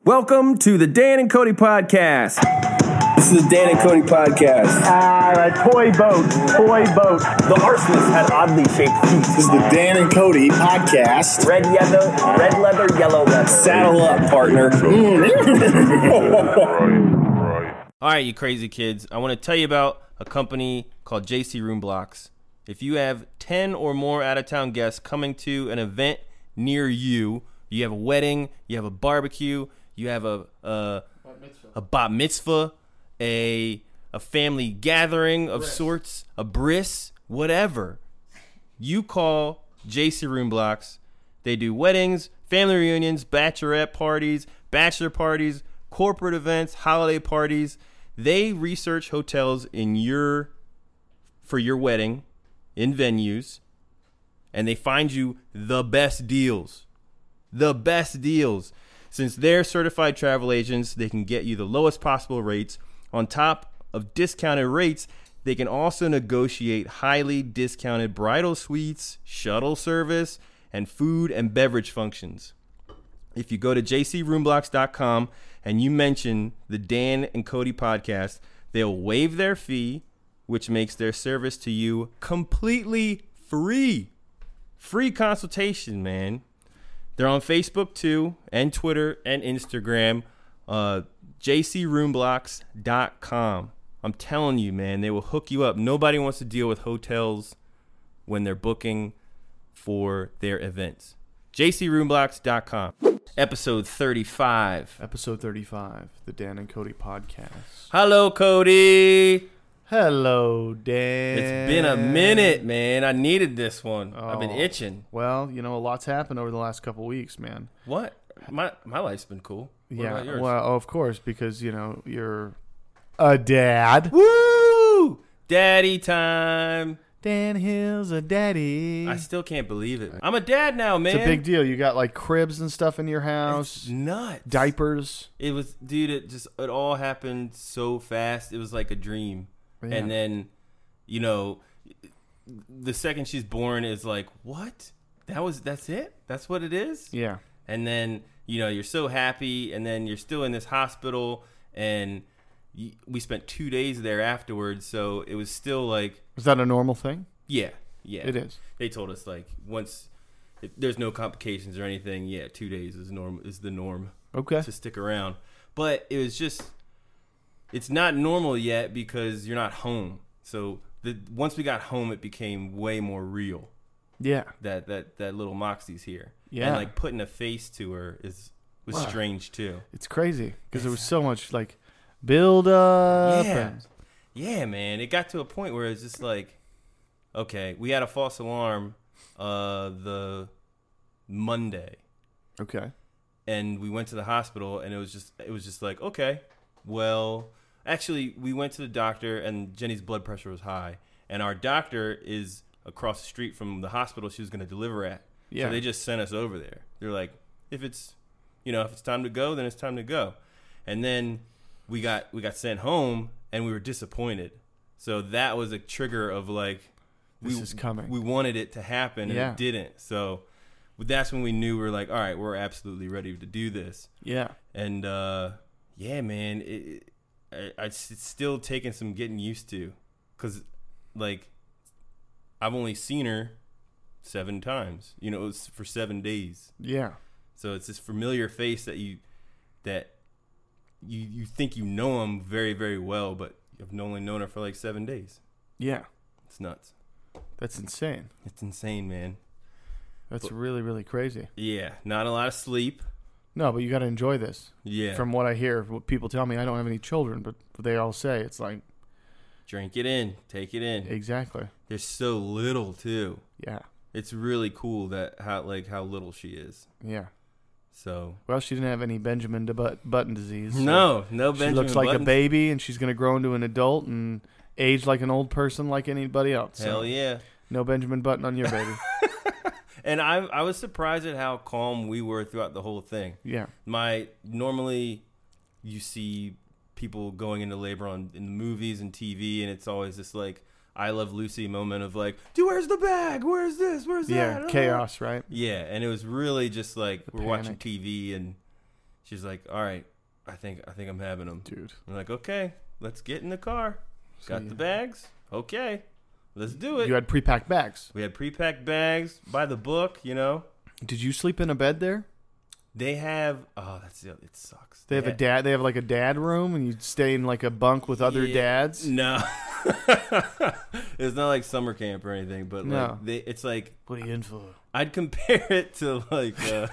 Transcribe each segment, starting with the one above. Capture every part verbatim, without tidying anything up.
Welcome to the Dan and Cody podcast. This is the Dan and Cody podcast. Ah, uh, toy boat, toy boat. The arsonist had oddly shaped feet. This is the Dan and Cody podcast. Red leather, red leather, yellow leather. Saddle up, partner. All right, you crazy kids. I want to tell you about a company called J C Room Blocks. If you have ten or more out-of-town guests coming to an event near you, you have a wedding, you have a barbecue, you have a a, a bat mitzvah, a a family gathering of bris. sorts, a bris, whatever. You call J C Room Blocks. They do weddings, family reunions, bachelorette parties, bachelor parties, corporate events, holiday parties. They research hotels in your for your wedding in venues, and they find you the best deals. The best deals. Since they're certified travel agents, they can get you the lowest possible rates. On top of discounted rates, they can also negotiate highly discounted bridal suites, shuttle service, and food and beverage functions. If you go to j c room blocks dot com and you mention the Dan and Cody podcast, they'll waive their fee, which makes their service to you completely free. Free consultation, man. They're on Facebook too, and Twitter and Instagram, uh, j c room blocks dot com. I'm telling you, man, they will hook you up. Nobody wants to deal with hotels when they're booking for their events. j c room blocks dot com. Episode thirty-five. Episode thirty-five, the Dan and Cody podcast. Hello, Cody. Hello, Dan. It's been a minute, man. I needed this one. Oh, I've been itching. Well, you know, a lot's happened over the last couple weeks, man. What? My my life's been cool. What yeah, about yours? well, oh, of course, because, you know, you're a dad. Woo! Daddy time. Dan Hill's a daddy. I still can't believe it. I'm a dad now, man. It's a big deal. You got, like, cribs and stuff in your house. It's nuts. Diapers. It was, dude, it just, it all happened so fast. It was like a dream. Yeah. And then, you know, the second she's born is like, what? That was, that's it? That's what it is? Yeah. And then, you know, you're so happy, and then you're still in this hospital, and you, we spent two days there afterwards, so it was still like... Is that a normal thing? Yeah, yeah. It is. They told us, like, once if there's no complications or anything, yeah, two days is norm is the norm. Okay. To stick around. But it was just... It's not normal yet because you're not home. So the once we got home, it became way more real. Yeah. That that that little Moxie's here. Yeah. And like putting a face to her is was wow. strange too. It's crazy because there was so much like build up. Yeah. And... Yeah, man. It got to a point where it's just like, okay, we had a false alarm uh, the Monday. Okay. And we went to the hospital, and it was just it was just like, okay, well. Actually, we went to the doctor, and Jenny's blood pressure was high. And our doctor is across the street from the hospital she was going to deliver at. Yeah. So they just sent us over there. They're like, if it's, you know, if it's time to go, then it's time to go. And then we got we got sent home, and we were disappointed. So that was a trigger of like, this we, is coming. We wanted it to happen, and yeah. it didn't. So that's when we knew we were like, all right, we're absolutely ready to do this. Yeah. And uh, yeah, man, it. it I, I, it's still taking some getting used to, because, like, I've only seen her seven times. You know, it was for seven days. Yeah. So it's this familiar face that you that you you think you know him very, very well, but you've only known her for like seven days. Yeah. It's nuts. That's insane. It's insane, man. That's but, really, really crazy. Yeah. Not a lot of sleep. No, but you got to enjoy this. Yeah. From what I hear, what people tell me, I don't have any children, but they all say it's like... Drink it in. Take it in. Exactly. There's so little, too. Yeah. It's really cool that how like how little she is. Yeah. So... Well, she didn't have any Benjamin Button disease. So no, no Benjamin She looks like Buttons. a baby, and she's going to grow into an adult and age like an old person like anybody else. Hell so yeah. No Benjamin Button on your baby. And I I was surprised at how calm we were throughout the whole thing. Yeah. My normally you see people going into labor on in movies and T V, and it's always this like I Love Lucy moment of like, dude, where's the bag? Where's this? Where's yeah, that? chaos, right? Yeah, and it was really just like The we're panic. watching T V, and She's like, all right, I think I think I'm having them. Dude. I'm like, okay, let's get in the car. So Got you- the bags. Okay, let's do it. You had pre-packed bags. We had pre-packed bags by the book, you know. Did you sleep in a bed there? They have, oh, that's the it sucks. They have a ha- dad. They have like a dad room, and you stay in like a bunk with other Yeah, dads. No. It's not like summer camp or anything, but No. like they, it's like, What are you in for? I'd compare it to like uh,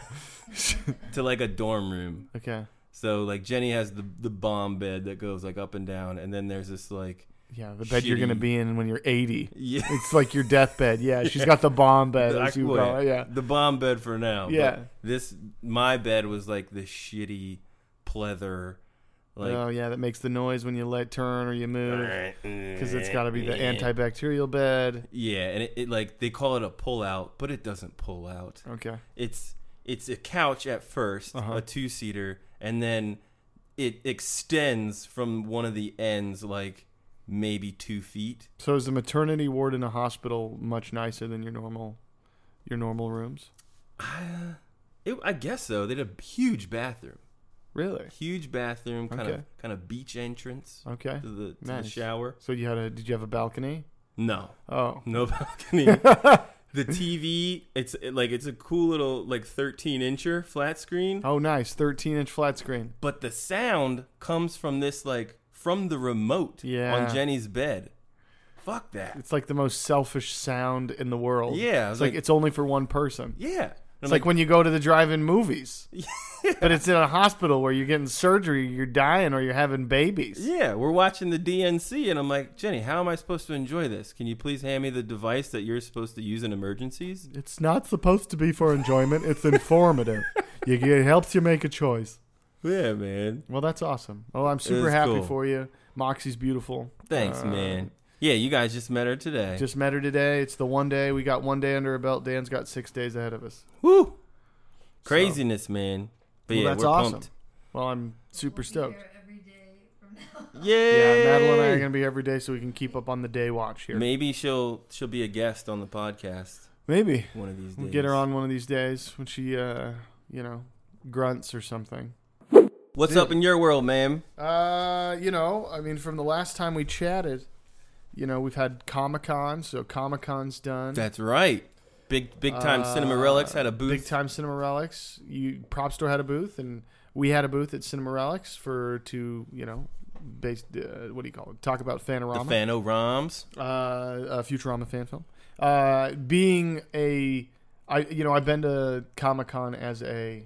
to like a dorm room. Okay. So like Jenny has the the bomb bed that goes like up and down, and then there's this like Yeah, the bed you're gonna Shitty. be in when you're eighty. yeah, It's like your deathbed. Yeah, she's got the bomb bed. the, As you well, call it. Yeah. the bomb bed for now. but Yeah. this my bed was like the shitty pleather, like oh yeah, that makes the noise when you let turn or you move because it's got to be the Yeah. antibacterial bed. Yeah, and it, it like they call it a pull out, but it doesn't pull out. Okay. It's it's a couch at 1st Uh-huh. a two seater, and then it extends from one of the ends like maybe two feet. So is the maternity ward in a hospital much nicer than your normal, your normal rooms? Uh, it, I guess so. They had a huge bathroom, Really? huge bathroom, kind Okay. of kind of beach entrance Okay. to the to Nice. the shower. So you had a? Did you have a balcony? No, Oh. no balcony. The T V, it's it, like it's a cool little like thirteen incher flat screen, Oh, nice. thirteen inch flat screen. but the sound comes from this like from the remote Yeah. on Jenny's bed. Fuck that. It's like the most selfish sound in the world. Yeah, I It's was like, like- it's only for one person. Yeah. It's like, when you go to the drive-in movies. But it's in a hospital where you're getting surgery, you're dying, or you're having babies. yeah, we're watching the D N C, and I'm like, Jenny, how am I supposed to enjoy this? Can you please hand me the device that you're supposed to use in emergencies? It's not supposed to be for enjoyment. It's informative. you, it helps you make a choice. Yeah, man. Well, that's awesome. Well, I'm super is happy cool. for you. Moxie's beautiful. Thanks, Uh, man. Yeah, you guys just met her today. Just met her today. It's the one day. We got one day under our belt. Dan's got six days ahead of us. Woo! Craziness, man. But Well, yeah, that's we're awesome. pumped. Well, I'm super stoked. Here every day from now. Yeah, Yeah, Madeline and I are going to be every day so we can keep up on the day watch here. Maybe she'll she'll be a guest on the podcast Maybe. one of these days. We'll get her on one of these days when she, uh, you know, grunts or something. What's up in your world, man? Uh, you know, I mean, from the last time we chatted, you know, we've had Comic-Con, so Comic-Con's done. That's right. Big big time Cinema Relics had a booth. Uh, Big time Cinema Relics. You Prop Store had a booth, and we had a booth at Cinema Relics for to you know, based uh, what do you call it? Talk about The Fanorama, Fano-Roms. uh, a Futurama fan film. Uh, being a, I you know, I've been to Comic Con as a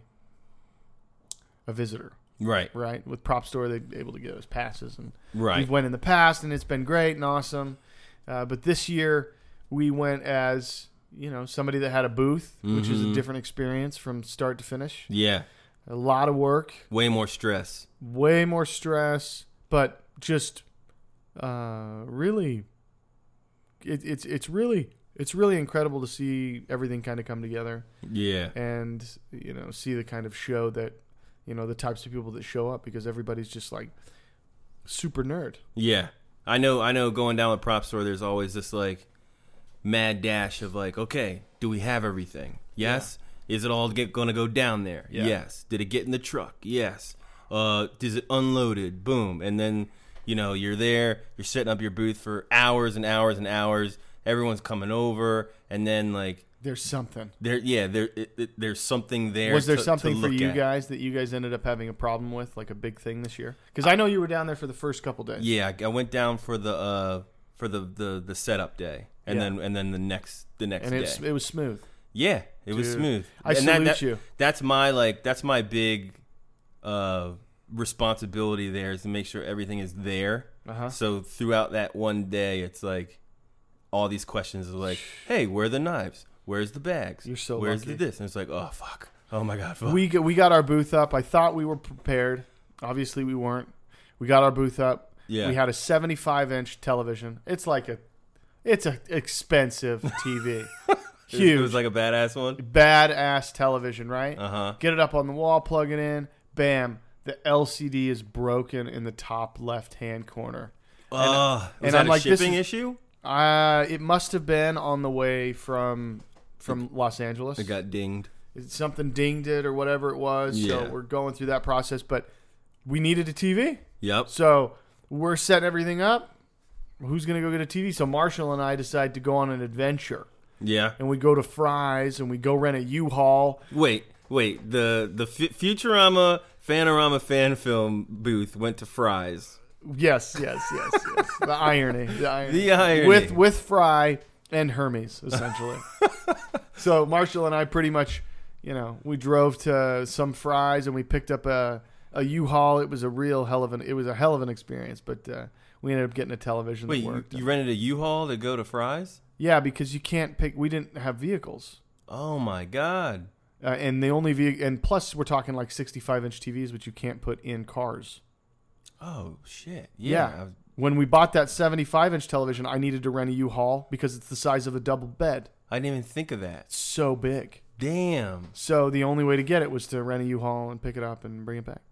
a visitor, Right, right? With Prop Store, they're able to give us passes, and right. we've went in the past, and it's been great and awesome. Uh, but this year, we went as you know somebody that had a booth, which is a Mhm. different experience from start to finish. Yeah, A lot of work, way more stress. way more stress, but just uh, really, it, it's it's really it's really incredible to see everything kind of come together, Yeah, and you know see the kind of show that you know the types of people that show up, because everybody's just like super nerd. yeah. I know. I know. Going down with Prop Store, there's always this like mad dash of like, okay, do we have everything? Yes. Is it all get, gonna go down there? Yeah. Yes. Did it get in the truck? Yes. Uh, is it unloaded? Boom. And then you know you're there. You're setting up your booth for hours and hours and hours. Everyone's coming over, and then like There's something. there, yeah, there, it, it, there's something there. Was there to- to something for look you at. guys that you guys ended up having a problem with, like a big thing this year? Because I know you were down there for the first couple days. Yeah, I I went down for the uh for the the, the setup day, and Yeah. then and then the next the next and day. it's, it was smooth. Yeah, it was Dude, smooth. I and salute that, that, you. That's my like that's my big uh responsibility there is to make sure everything is there. Uh-huh. So throughout that one day, it's like all these questions are like, "Hey, where are the knives? Where's the bags? You're so Where's lucky. the this?" And it's like, "Oh fuck. Oh my god, fuck." We got, we got our booth up. I thought we were prepared. Obviously, we weren't. We got our booth up. Yeah. We had a seventy-five inch television. It's like a, it's a expensive T V. It was- Huge, It was like a badass one. badass television, right? Uh huh. Get it up on the wall, plug it in. Bam. The L C D is broken in the top left-hand corner. Oh, was and that I'm a like, this shipping is- issue? Uh, it must have been on the way from from Los Angeles. It got dinged. something dinged it or whatever it was. Yeah. So we're going through that process, but we needed a T V. Yep. So we're setting everything up. Who's going to go get a T V? So Marshall and I decide to go on an adventure. Yeah. And we go to Fry's and we go rent a U-Haul. Wait, wait. The the F- Futurama Fanorama fan film booth went to Fry's. Yes, yes, yes, yes. The irony. The irony. The irony. With, with Fry and Hermes, essentially. So Marshall and I pretty much, you know, we drove to some Fry's and we picked up a, a U-Haul. It was a real hell of an, it was a hell of an experience, but uh, we ended up getting a television Wait, that you, worked. you rented a U-Haul to go to Fry's? Yeah, because you can't pick, we didn't have vehicles. Oh my God. Uh, and the only vehicle, and plus we're talking like sixty-five inch T Vs, which you can't put in cars. Oh shit. Yeah. Yeah. When we bought that seventy-five inch television, I needed to rent a U-Haul because it's the size of a double bed. I didn't even think of that. So big. Damn. So the only way to get it was to rent a U-Haul and pick it up and bring it back.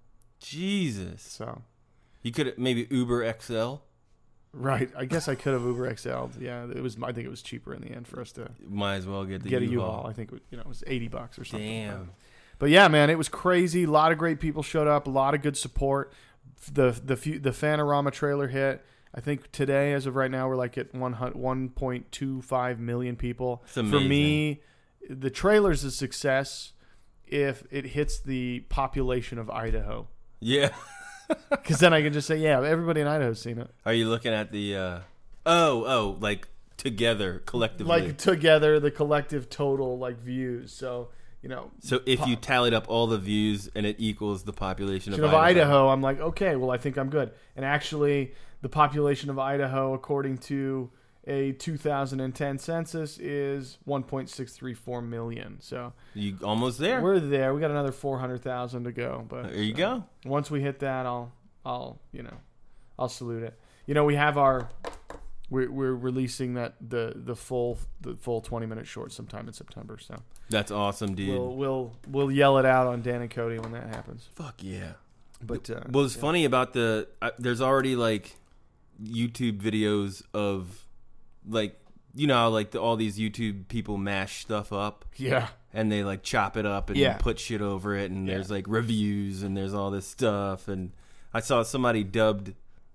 Jesus. So, You could maybe Uber X L. right. I guess I could have Uber X L'd. Yeah, it was. I think it was cheaper in the end for us to Might as well get the get a U-Haul. U-Haul. I think it, you know it was eighty bucks or something. Damn. But yeah, man, it was crazy. A lot of great people showed up. A lot of good support. The the few, the Fanorama trailer hit. I think today, as of right now, we're like at one point two five million people. It's For amazing. me, the trailer's a success if it hits the population of Idaho. Yeah. Because then I can just say, yeah, everybody in Idaho's seen it. Are you looking at the? Uh, oh, oh, like together, collectively. Like together, the collective total like views. So you know, so if you tallied up all the views and it equals the population of, of Idaho. Idaho, I'm like, okay, well, I think I'm good. And actually, the population of Idaho, according to a two thousand ten census, is one point six three four million. So You almost there. we're there. We got another four hundred thousand to go. But There you uh, go. Once we hit that, I'll, I'll, you know, I'll salute it. You know, we have our, we're we're releasing that the the full the full twenty minute short sometime in September. So That's awesome, dude. we'll we'll we'll yell it out on Dan and Cody when that happens. Fuck yeah. But uh, What was funny about the? Uh, there's already like YouTube videos of like you know how, like the, all these YouTube people mash stuff up yeah, and they like chop it up and Yeah. put shit over it and Yeah. there's like reviews and there's all this stuff and I saw somebody dubbed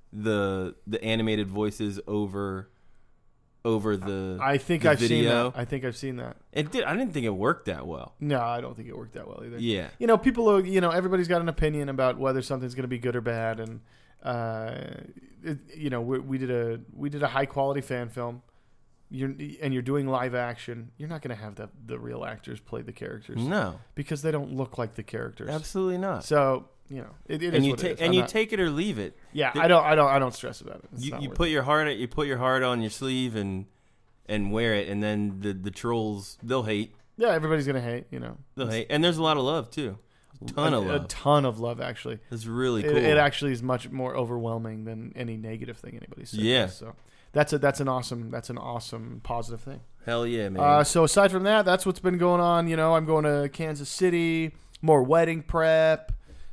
the the animated voices over over the I think the I've seen video. that. I think I've seen that. It did. I didn't think it worked that well. No, I don't think it worked that well either. Yeah. You know, people are, you know, everybody's got an opinion about whether something's going to be good or bad. And, uh, it, you know, we, we did a, we did a high quality fan film. You're, and you're doing live action. You're not going to have the, the real actors play the characters No, because they don't look like the characters. absolutely not. So, you know, it, it and is you what it take is. and I'm you not- take it or leave it. yeah, the- I don't, I don't, I don't stress about it. It's You, not you worth put it. your heart you put your heart on your sleeve and and wear it, and then the the trolls they'll hate Yeah, everybody's going to hate, you know, they'll hate, and there's a lot of love too, a ton a, of love. a ton of love actually. It's really It, cool. it actually is much more overwhelming than any negative thing anybody says. Yeah. So that's a that's an awesome that's an awesome positive thing. Hell yeah, man. Uh, so aside from that, that's what's been going on. You know, I'm going to Kansas City, more wedding prep.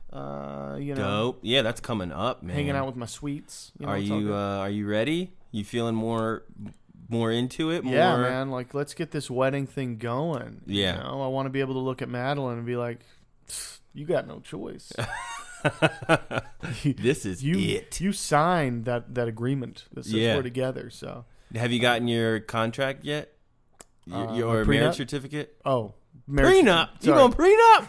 Uh, you know, Dope. Yeah, that's coming up, man. hanging out with my sweets. You know, are it's all you good. uh, are you ready? You feeling more more into it? More... yeah, man. Like, let's get this wedding thing going. Yeah. You know, I want to be able to look at Madeline and be like, you got no choice. This is you it. you signed that that agreement that says Yeah. we're together. So Have you gotten your contract yet? Your, Uh, your my marriage prenup? certificate? oh, marriage- Prenup. You Sorry. going prenup?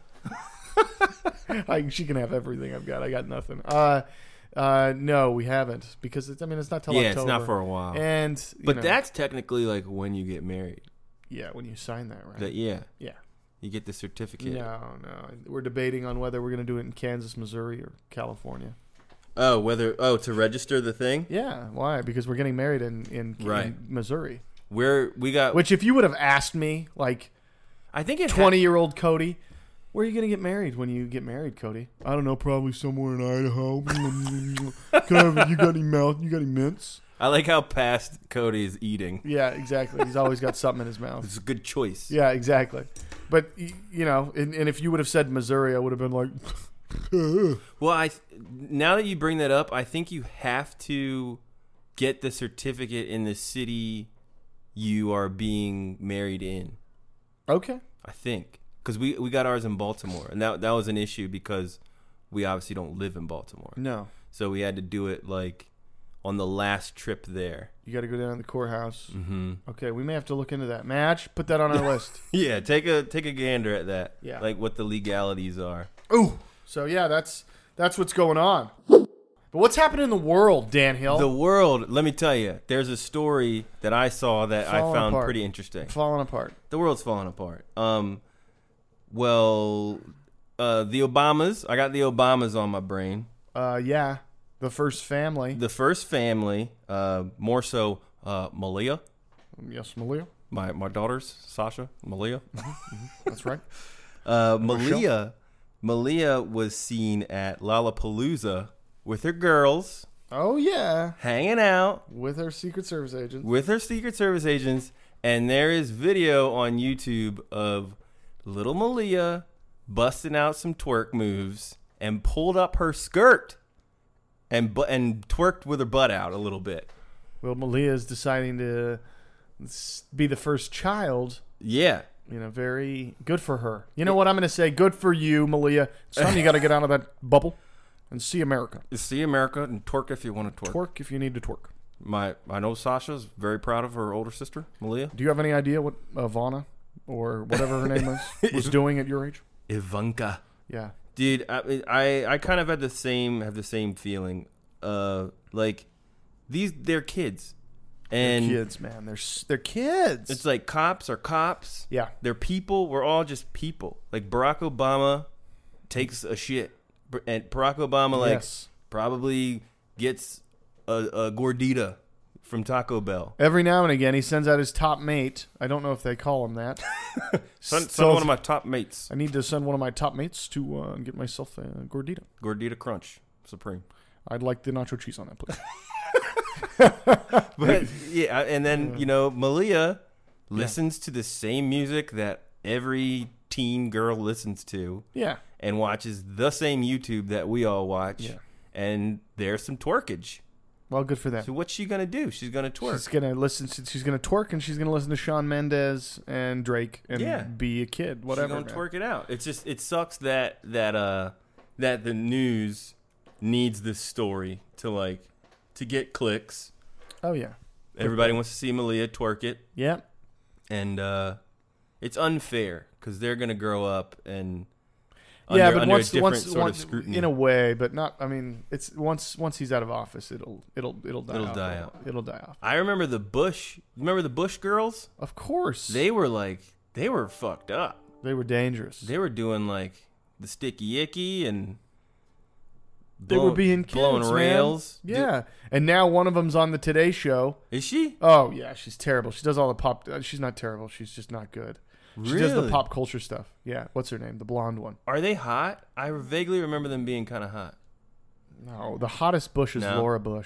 I, she can have everything I've got. I got nothing. Uh, uh, no, we haven't because it's, I mean it's not till Yeah, October. it's not for a while. And you But know, that's technically like when you get married. yeah, when you sign that, right? That yeah, yeah. you get the certificate. No, no. We're debating on whether we're going to do it in Kansas, Missouri, or California. Oh, whether oh to register the thing. Yeah, why? Because we're getting married in in, Right. in Missouri. Where we got, Which, if you would have asked me, like I think it ha- twenty-year-old Cody, where are you going to get married when you get married, Cody? I don't know, probably somewhere in Idaho. Can I have, you got any mouth? You got any mints? I like how past Cody is eating. Yeah, exactly. He's always got something in his mouth. It's a good choice. Yeah, exactly. But y- you know, and, and if you would have said Missouri, I would have been like, Well, I now that you bring that up, I think you have to get the certificate in the city you are being married in. okay. I think. because we we got ours in Baltimore, and that that was an issue because we obviously don't live in Baltimore. No. So we had to do it like on the last trip there. You got to go down to the courthouse. Mm-hmm. Okay, we may have to look into that. Match, put that on our list. Yeah, take a take a gander at that. Yeah. Like what the legalities are. Ooh. So yeah, that's that's what's going on. But what's happening in the world, Dan Hill? The world, let me tell you, there's a story that I saw that Falling I found apart. pretty interesting. Falling apart. The world's falling apart. Um, well, uh, the Obamas, I got the Obamas on my brain. Uh, yeah, the first family. The first family, uh, more so uh, Malia, Yes, Malia. my, my daughters, Sasha, Malia. That's right. Uh, Malia, Malia was seen at Lollapalooza with her girls, Oh yeah, hanging out with our Secret Service agents. with her Secret Service agents, and there is video on YouTube of little Malia busting out some twerk moves and pulled up her skirt and bu- and twerked with her butt out a little bit. Well, Malia is deciding to s- be the first child. Yeah. You know, very good for her. You know what I'm going to say? Good for you, Malia. Son, you got to get out of that bubble and see America. See America and twerk if you want to twerk. Twerk if you need to twerk. My I know Sasha's very proud of her older sister, Malia. Do you have any idea what Ivana or whatever her name is was doing at your age? Ivanka. Yeah. Dude, I I, I kind of had the same have the same feeling. Uh, like these they're kids, and They're kids, man. They're s- they're kids. it's like cops are cops. Yeah. They're people. We're all just people. Like Barack Obama takes a shit, Br- and Barack Obama like Yes. probably gets a, a gordita from Taco Bell. Every now and again, he sends out his top mate. I don't know if they call him that. Son, son So- of one of my top mates, I need to send one of my top mates to uh, get myself a gordita. Gordita Crunch Supreme. I'd like the nacho cheese on that, please. But yeah, and then you know Malia listens to the same music that every teen girl listens to, Yeah. and watches the same YouTube that we all watch. Yeah. And there's some twerkage. Well, good for them. So what's she gonna do? She's gonna twerk. She's gonna listen. To, she's gonna twerk, and she's gonna listen to Shawn Mendes and Drake, and Yeah. be a kid. Whatever. She's gonna man. twerk it out. It's just it sucks that that uh that the news needs this story to like to get clicks. Oh yeah. Everybody wants to see Malia twerk it. Yeah. And uh, it's unfair because they're gonna grow up and yeah, under, but under once a different once sort once of scrutiny. in a way, but not. I mean, it's once once he's out of office, it'll it'll it'll die. It'll off. die out. It'll die off. I remember the Bush. Remember the Bush girls? Of course, They were like they were fucked up. they were dangerous. They were doing like the sticky icky and They were blow- being kids, blowing man. rails. Yeah, and now one of them's on the Today Show. Is she? Oh yeah, she's terrible. She does all the pop. uh, She's not terrible. She's just not good. She does the Really? pop culture stuff. Yeah, what's her name? The blonde one. Are they hot? I vaguely remember them being kind of hot. No, the hottest Bush is No. Laura Bush.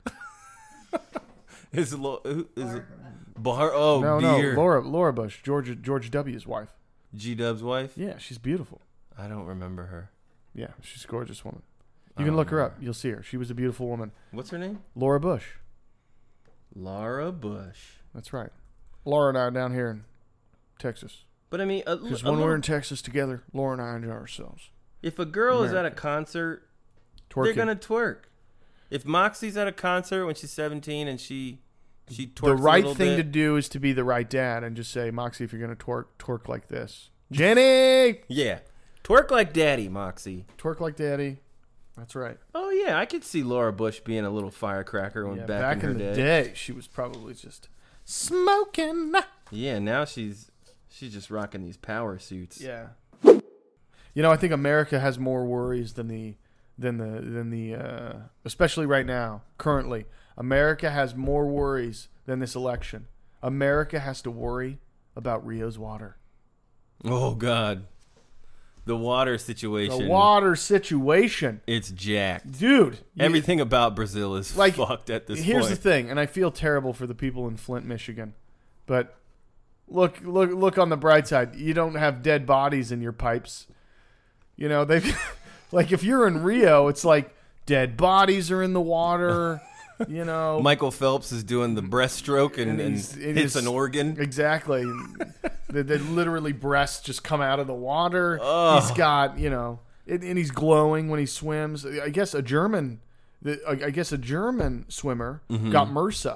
Is Lo- who- is it Bar? Oh, no, dear. no, Laura Laura Bush, George George W.'s wife. G Dub's wife. Yeah, she's beautiful. I don't remember her. Yeah, she's a gorgeous woman. I You can don't look her up. remember. You'll see her. She was a beautiful woman. What's her name? Laura Bush. Laura Bush. That's right. Laura and I are down here in Texas. But I mean, a, Because a when we're little- in Texas together, Laura and I enjoy ourselves. if a girl is at a America. concert, Twerking. they're gonna twerk. If Moxie's at a concert when she's seventeen and she she twerks the right a little thing bit, to do is to be the right dad and just say, Moxie, if you're going to twerk, twerk like this. Jenny! yeah, twerk like daddy, Moxie. Twerk like daddy. That's right. Oh yeah, I could see Laura Bush being a little firecracker when Yeah, back, back in her in the day. day, she was probably just smoking. Yeah, now she's she's just rocking these power suits. Yeah. You know, I think America has more worries than the than the than the uh, especially right now, currently. America has more worries than this election. America has to worry about Rio's water. Oh God, the water situation. The water situation. It's jacked. Dude, you- Everything about Brazil is Like, fucked at this here's point. the thing, and I feel terrible for the people in Flint, Michigan. But look look look on the bright side. You don't have dead bodies in your pipes. You know, they like if you're in Rio, it's like dead bodies are in the water. You know, Michael Phelps is doing the breaststroke and, And and, he's- and hits he's- an organ. exactly. They, they literally breasts just come out of the water. Ugh. He's got, you know, and, and he's glowing when he swims. I guess a German, I guess a German swimmer Mm-hmm. got MRSA,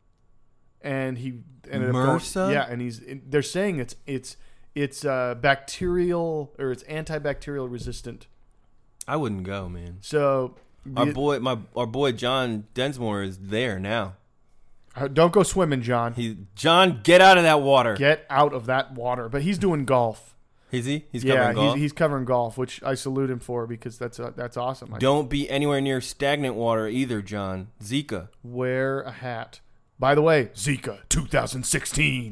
and he ended up going- MRSA? yeah, and he's. They're saying it's it's it's uh, bacterial or it's antibacterial resistant. I wouldn't go, man. So Our you- boy, my our boy John Densmore is there now. uh, don't go swimming, John. He John, get out of that water. Get out of that water. But he's doing golf. Is he? He's yeah, covering golf. he's he's covering golf, which I salute him for because that's uh, that's awesome. I Don't be anywhere near stagnant water either, John. Zika. wear a hat. By the way, Zika twenty sixteen.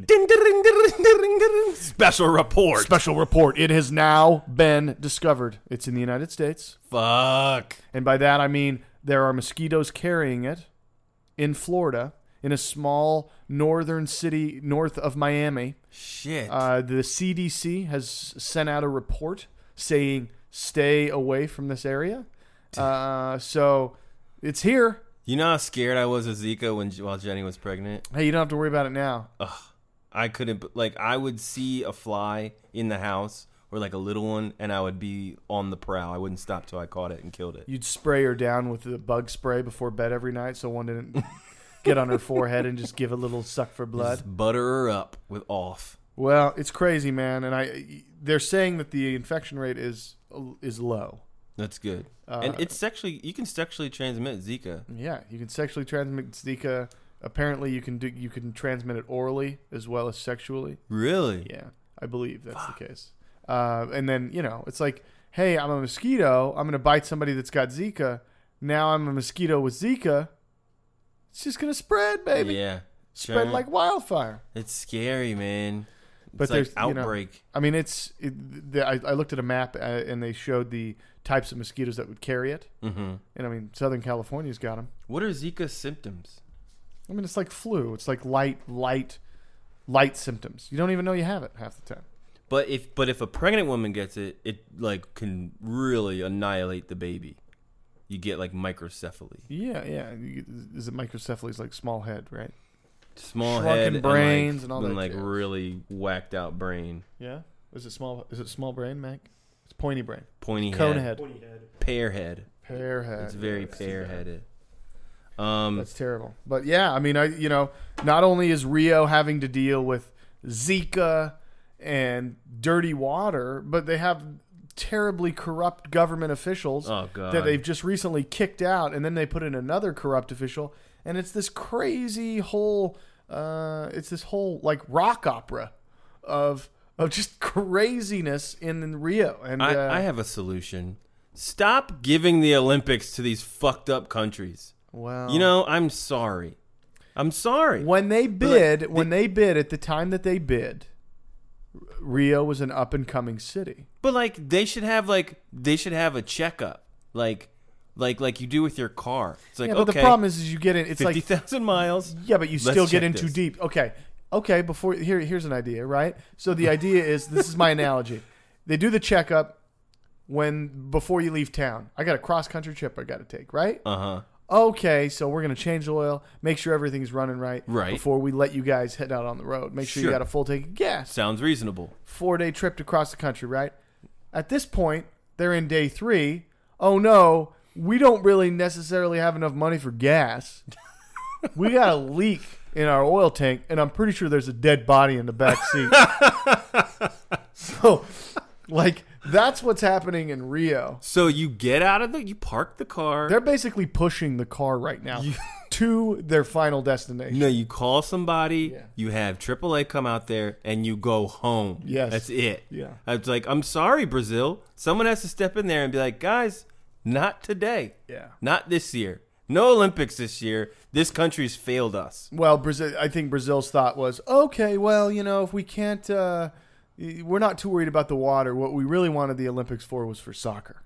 Special report. Special report. It has now been discovered. It's in the United States. Fuck. And by that, I mean there are mosquitoes carrying it in Florida, in a small northern city north of Miami. Shit. Uh, the C D C has sent out a report saying stay away from this area. Uh, so it's here. You know how scared I was of Zika when while Jenny was pregnant? Hey, you don't have to worry about it now. I couldn't, like, I would see a fly in the house or like a little one, and I would be on the prowl. I wouldn't stop till I caught it and killed it. You'd spray her down with the bug spray before bed every night so one didn't get on her forehead and just give a little suck for blood. Just butter her up with off. Well, it's crazy, man, and I they're saying that the infection rate is is low. That's good. Uh, and it's sexually, you can sexually transmit Zika. Yeah, you can sexually transmit Zika. Apparently, you can do you can transmit it orally as well as sexually. Really? Yeah, I believe that's the case. Uh, and then you know, it's like, hey, I'm a mosquito. I'm gonna bite somebody that's got Zika. Now I'm a mosquito with Zika. It's just gonna spread, baby. Yeah. Spread Sure. like wildfire. It's scary, man. But It's there's like you know, outbreak. I mean, it's. It, the, I, I looked at a map uh, and they showed the types of mosquitoes that would carry it. Mm-hmm. And I mean, Southern California's got them. What are Zika symptoms? I mean, it's like flu. It's like light, light, light symptoms. You don't even know you have it half the time. But if but if a pregnant woman gets it, it like can really annihilate the baby. You get like microcephaly, Yeah, yeah. You get- Is it microcephaly? It's like small head, right? small Shrunken head, and, brains like, and all and that like jazz. really whacked out brain, Yeah. Is it small? Is it small brain, Mac? It's pointy brain. pointy Cone head, head. pear head. Pear head. It's very Yeah, pear headed. Um, That's terrible. But yeah, I mean, I you know, not only is Rio having to deal with Zika and dirty water, but they have terribly corrupt government officials Oh, God. that they've just recently kicked out, and then they put in another corrupt official, and it's this crazy whole, uh, it's this whole like rock opera of of just craziness in Rio. And I, uh, I have a solution. Stop giving the Olympics to these fucked up countries. well, You know, I'm sorry. I'm sorry. when they like, bid, when they bid at the time that they bid, Rio was an up and coming city. But like they should have like they should have a checkup, like like like you do with your car. It's like Yeah, but okay, the problem is, is you get in. It's fifty like thousand miles. yeah, but you Let's still get check in too this. deep. Okay, okay. Before here, here's an idea, right? So the idea is this is my analogy. They do the checkup when before you leave town. I got a cross country trip I got to take, right? Uh huh. Okay, so we're gonna change the oil, make sure everything's running right, Right. before we let you guys head out on the road. Make sure, Sure. you got a full tank of gas. Sounds reasonable. Four day trip to cross the country, right? At this point, they're in day three. Oh no, we don't really necessarily have enough money for gas. We got a leak in our oil tank, and I'm pretty sure there's a dead body in the back seat. So, like, that's what's happening in Rio. So you get out of the, you park the car. They're basically pushing the car right now to their final destination. No, you call somebody. Yeah. You have triple A come out there, and you go home. Yes. That's it. Yeah. It's like, I'm sorry, Brazil. Someone has to step in there and be like, guys, not today. Yeah. Not this year. No Olympics this year. This country's failed us. Well, Brazil. I think Brazil's thought was, okay, well, you know, if we can't, uh, we're not too worried about the water. What we really wanted the Olympics for was for soccer,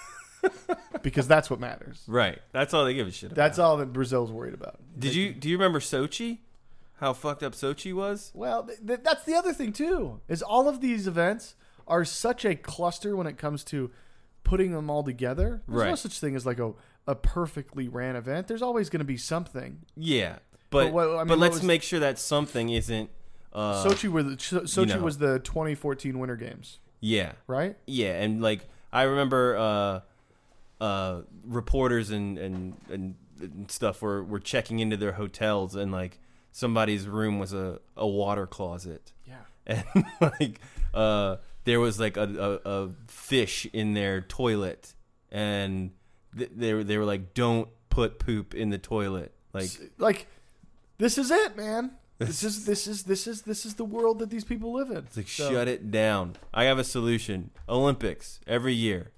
because that's what matters. Right. That's all they give a shit about. That's all that Brazil's worried about. Did you do you remember Sochi? How fucked up Sochi was? Well, th- th- that's the other thing too. Is all of these events are such a cluster when it comes to putting them all together. There's no Right. such thing as like a, a perfectly ran event. There's always going to be something. Yeah. But But what- I mean, but what let's was- make sure that something isn't Uh, Sochi were the, Sochi you know. was the twenty fourteen Winter Games, yeah, right? yeah, and like I remember uh, uh, reporters and, and and and stuff were were checking into their hotels, and like somebody's room was a, a water closet. Yeah. And like uh, there was like a, a, a fish in their toilet, and th- they were they were like, "Don't put poop in the toilet." Like, Like, this is it, man. This is this is this is this is the world that these people live in. it's like So- shut it down. I have a solution. Olympics every year.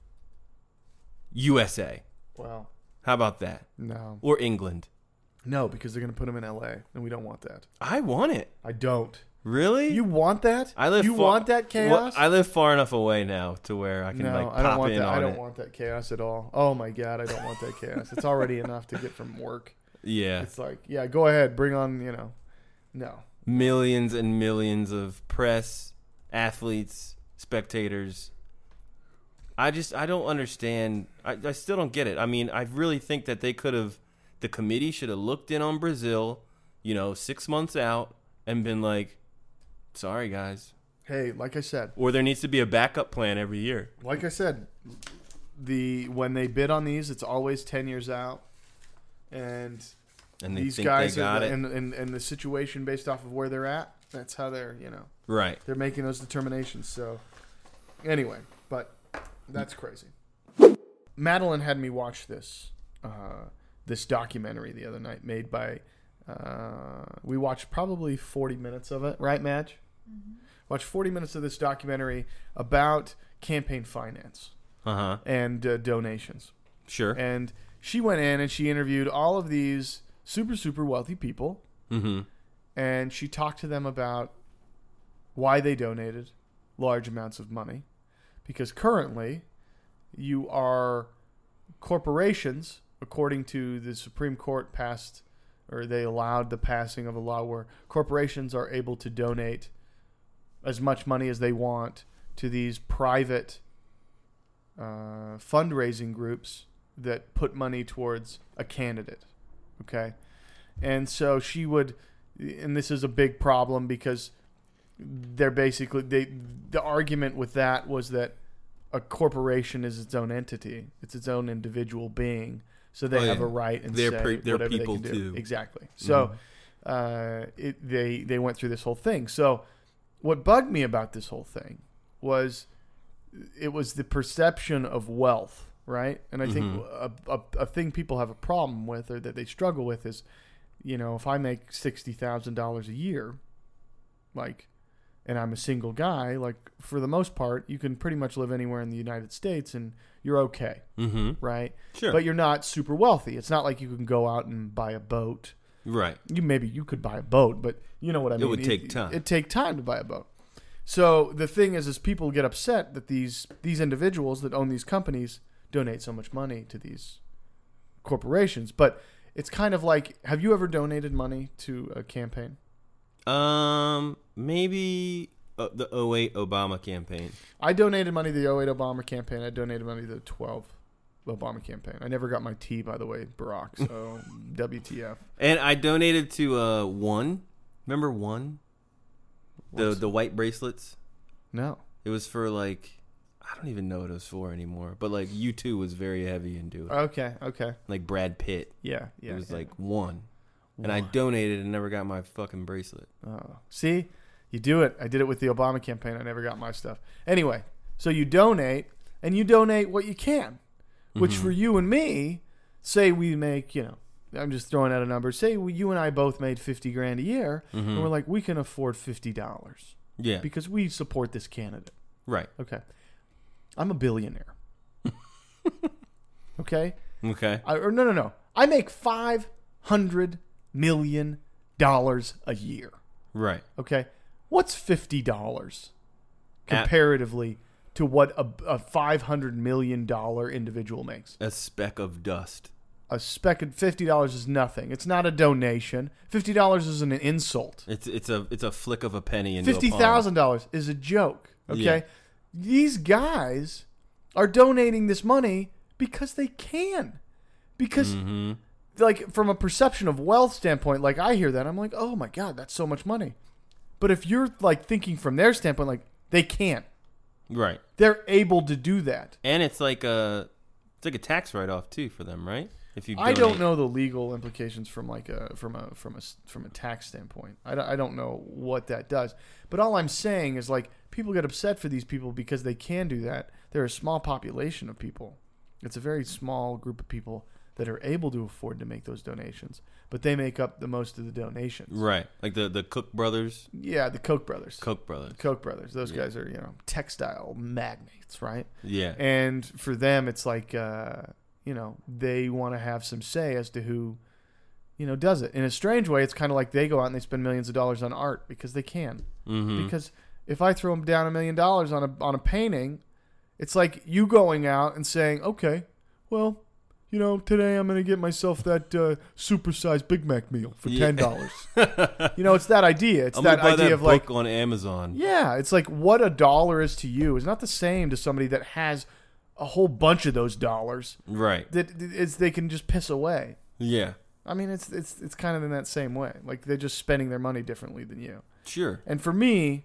U S A. Wow. How about that? No. Or England. No, because they're going to put them in L A, and we don't want that. I want it. I don't. Really? You want that? I live You far- want that chaos? Well, I live far enough away now to where I can no, like pop I don't want in that. on I don't it. want that chaos at all. Oh my god, I don't want that chaos. It's already enough to get from work. Yeah. It's like, yeah, go ahead, bring on, you know. No. Millions and millions of press, athletes, spectators. I just I don't understand. I, I still don't get it. I mean, I really think that they could have, the committee should have looked in on Brazil, you know, six months out and been like, sorry guys. Hey, like I said, Or there needs to be a backup plan every year. like I said, the when they bid on these, it's always ten years out, and And they these think guys they got are it. and and and the situation based off of where they're at. That's how they're you know Right. they're making those determinations. So anyway, but that's crazy. Madeline had me watch this uh, this documentary the other night made by. Uh, we watched probably forty minutes of it, right, Madge? Mm-hmm. Watched forty minutes of this documentary about campaign finance Uh-huh. and uh, donations. Sure. And she went in and she interviewed all of these super, super wealthy people. Mm-hmm. And she talked to them about why they donated large amounts of money. Because currently, you are corporations, according to the Supreme Court passed, or they allowed the passing of a law where corporations are able to donate as much money as they want to these private uh, fundraising groups that put money towards a candidate. Okay. And so she would, and this is a big problem because they're basically, they, the argument with that was that a corporation is its own entity. It's its own individual being. So they Oh, have yeah. a right and They're say pre- they're whatever people they can do. too. Exactly. So uh, it, they they went through this whole thing. So what bugged me about this whole thing was it was the perception of wealth, right? And I think a, a, a thing people have a problem with or that they struggle with is, you know, if I make sixty thousand dollars a year, like, and I'm a single guy, like for the most part, you can pretty much live anywhere in the United States and you're okay, Mm-hmm. right? Sure. But you're not super wealthy. It's not like you can go out and buy a boat. Right. You maybe you could buy a boat, but you know what I mean. would take time. It'd take time to buy a boat. So the thing is, is people get upset that these these individuals that own these companies donate so much money to these corporations. But it's kind of like, have you ever donated money to a campaign? Um, maybe uh, the oh eight Obama campaign. I donated money to the oh eight Obama campaign. I donated money to the twelve Obama campaign. I never got my T, by the way, Barack. So W T F. And I donated to uh one. Remember one? The What's- the white bracelets. No. It was for like I don't even know what it was for anymore. But like U two was very heavy into it. Okay. Okay. Like Brad Pitt. Yeah. Yeah. it was yeah. like one. And I donated and never got my fucking bracelet. Oh, see, you do it. I did it with the Obama campaign. I never got my stuff. Anyway, so you donate, and you donate what you can, which Mm-hmm. for you and me, say we make, you know, I'm just throwing out a number. Say we, you and I both made fifty grand a year, Mm-hmm. and we're like, we can afford fifty dollars Yeah. because we support this candidate. Right. Okay, I'm a billionaire. Okay, Okay. I, or no, no, no. I make five hundred million dollars a year. Right. Okay, what's fifty dollars At- comparatively to what a, a five hundred million dollar individual makes? A speck of dust. A speck of fifty dollars is nothing. It's not a donation. Fifty dollars is an insult. It's it's a it's a flick of a penny into Fifty a palm. thousand dollars is a joke. Okay, Yeah. these guys are donating this money because they can, because. Mm-hmm. Like from a perception of wealth standpoint, like I hear that, I'm like, oh my God, that's so much money. But if you're like thinking from their standpoint, like they can't, Right. they're able to do that. And it's like a it's like a tax write off too for them, right? If you I donate. don't know the legal implications from like a from a from a from a tax standpoint. I don't, I don't know what that does. But all I'm saying is like people get upset for these people because they can do that. They're a small population of people. It's a very small group of people that are able to afford to make those donations, but they make up the most of the donations. Right. Like the, the Cook brothers. Yeah, the Koch brothers. Koch brothers. Koch brothers. Those Yeah. guys are, you know, textile magnates, right? Yeah. And for them, it's like, uh, you know, they want to have some say as to who, you know, does it. In a strange way, it's kind of like they go out and they spend millions of dollars on art because they can. Mm-hmm. Because if I throw them down a million dollars on a on a painting, it's like you going out and saying, okay, well, you know, today I'm going to get myself that uh, supersized Big Mac meal for ten dollars. Yeah. You know, it's that idea. It's I'm that gonna buy idea that of like, book on Amazon. yeah, it's like what a dollar is to you is not the same to somebody that has a whole bunch of those dollars Right. that it's, they can just piss away. Yeah. I mean, it's it's it's kind of in that same way. Like they're just spending their money differently than you. Sure. And for me,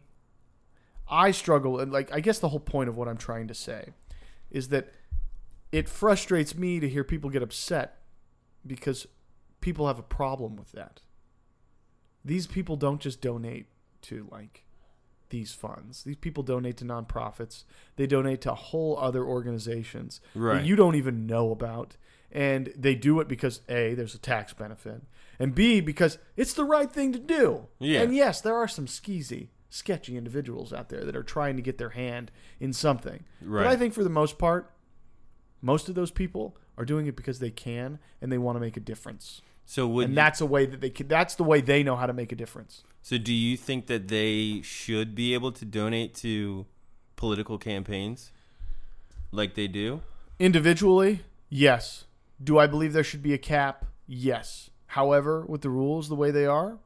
I struggle. And like, I guess the whole point of what I'm trying to say is that it frustrates me to hear people get upset because people have a problem with that. These people don't just donate to like these funds. These people donate to nonprofits. They donate to whole other organizations Right. that you don't even know about. And they do it because A, there's a tax benefit, and B, because it's the right thing to do. Yeah. And yes, there are some skeezy, sketchy individuals out there that are trying to get their hand in something. Right. But I think for the most part, most of those people are doing it because they can and they want to make a difference. So would And that's a way that they can, that's the way they know how to make a difference. So do you think that they should be able to donate to political campaigns like they do? Individually, yes. Do I believe there should be a cap? Yes. However, with the rules the way they are,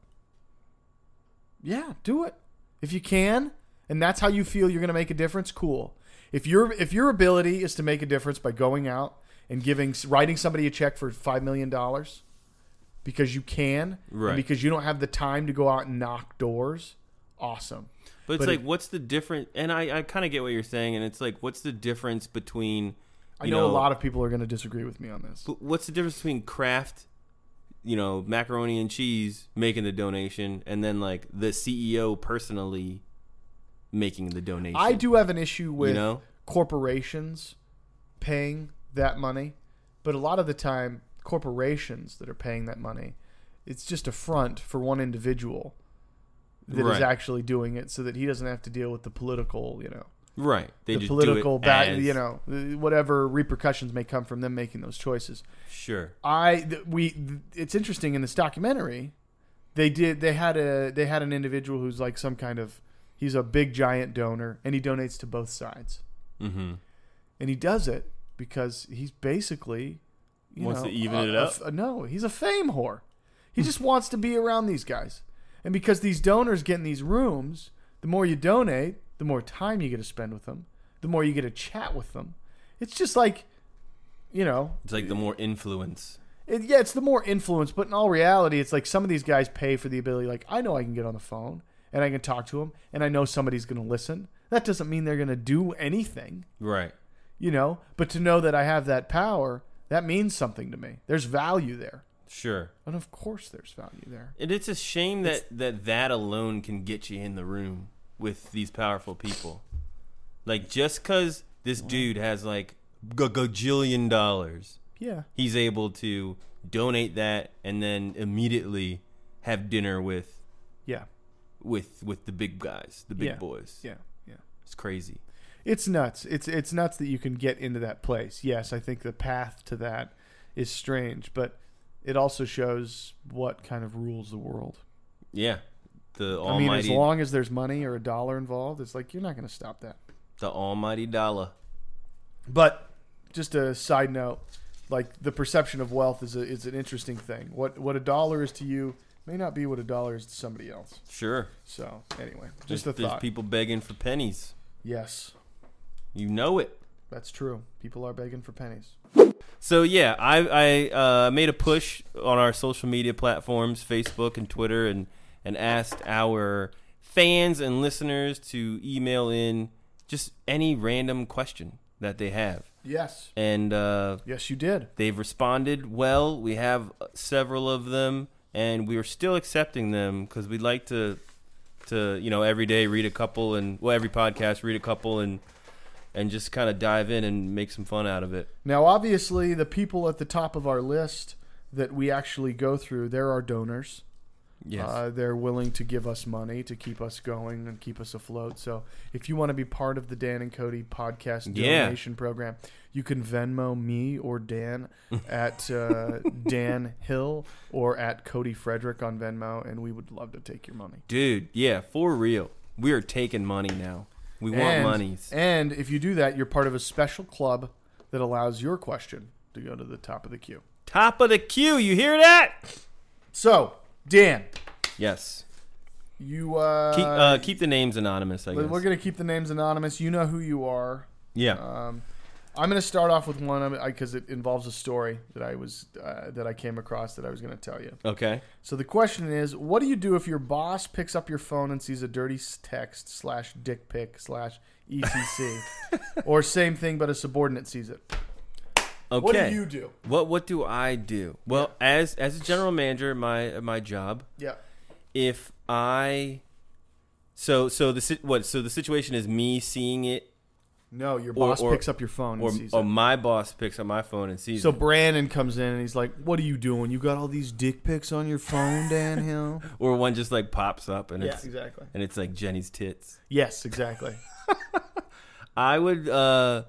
yeah, do it. If you can, and that's how you feel you're going to make a difference, cool. If your if your ability is to make a difference by going out and giving writing somebody a check for five million dollars because you can, Right. and because you don't have the time to go out and knock doors, awesome. But it's But like, it- what's the difference? And I, I kind of get what you're saying. And it's like, what's the difference between, I you know, know, a lot of people are going to disagree with me on this. but what's the difference between Kraft, you know, macaroni and cheese making the donation and then like the C E O personally making the donation? I do have an issue with You know? corporations paying that money, but a lot of the time, corporations that are paying that money, it's just a front for one individual that is Right. actually doing it, so that he doesn't have to deal with the political, you know, Right. They the just political do it back, as, you know, whatever repercussions may come from them making those choices. Sure. I th- we th- it's interesting in this documentary, they did they had a they had an individual who's like some kind of he's a big giant donor and he donates to both sides. Mm-hmm. And he does it because he's basically you Wants know, to even a- it a up? f- no, he's a fame whore. He just wants to be around these guys. And because these donors get in these rooms, the more you donate, the more time you get to spend with them, the more you get to chat with them. It's just like, you know, It's like the more influence. it, yeah, it's the more influence. But in all reality, it's like some of these guys pay for the ability. Like, I know I can get on the phone and I can talk to them, and I know somebody's going to listen. That doesn't mean they're going to do anything, Right. you know. But to know that I have that power, that means something to me. There's value there. Sure. And of course there's value there. And it's a shame that, that that alone can get you in the room with these powerful people. Like, just because this dude has, like, a gajillion dollars, Yeah. he's able to donate that and then immediately have dinner with Yeah. with with the big guys, the big Yeah. boys. Yeah. Yeah. It's crazy. It's nuts. It's it's nuts that you can get into that place. Yes, I think the path to that is strange, but it also shows what kind of rules the world. Yeah. The I mean, as almighty long as there's money or a dollar involved, it's like you're not going to stop that. the almighty dollar. But just a side note, like the perception of wealth is a, is an interesting thing. What what a dollar is to you may not be what a dollar is to somebody else. Sure. So anyway, There's, just a there's thought. people begging for pennies. Yes, You know it. that's true. People are begging for pennies. So yeah, I I uh, made a push on our social media platforms, Facebook and Twitter, and and asked our fans and listeners to email in just any random question that they have. Yes. And uh, Yes, you did. they've responded well. We have several of them, and we are still accepting them because we'd like to, to you know, every day read a couple and, well, every podcast read a couple and and just kind of dive in and make some fun out of it. Now, obviously, the people at the top of our list that we actually go through, there are donors. Yes. Uh, they're willing to give us money to keep us going and keep us afloat. So if you want to be part of the Dan and Cody podcast Yeah. donation program, you can Venmo me or Dan at uh, Dan Hill or at Cody Frederick on Venmo, and we would love to take your money. Dude, yeah, for real. We are taking money now. We want and, monies. And if you do that, you're part of a special club that allows your question to go to the top of the queue. Top of the queue, you hear that? So, Dan, Yes. you uh, Keep uh, keep the names anonymous, I guess. we're gonna keep the names anonymous. You know who you are. Yeah. Um, I'm going to start off with one because it involves a story that I was uh, that I came across that I was going to tell you. Okay. So the question is, what do you do if your boss picks up your phone and sees a dirty text slash dick pic slash E T C, or same thing but a subordinate sees it? Okay. What do you do? What What do I do? Well, as as a general manager, my my job. Yeah. If I, so so the si- what so the situation is me seeing it, No, your Or- boss or- picks up your phone and or sees or it. my boss picks up my phone and sees So it, Brandon comes in and he's like, "What are you doing? You got all these dick pics on your phone, Dan Hill?" or one just like pops up and Yeah, it's exactly. and it's like Jenny's tits. Yes, exactly. I would. uh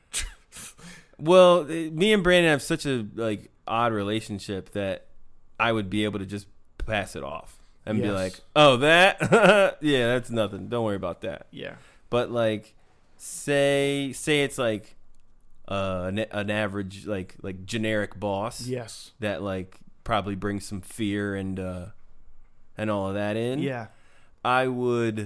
Well, eh, me and Brandon have such a like odd relationship that I would be able to just pass it off and be Yes. like, "Oh, that? Yeah, that's nothing. Don't worry about that." Yeah. But like, say say it's like uh, an, an average like like generic boss Yes. that like probably brings some fear and uh, and all of that in. Yeah. I would,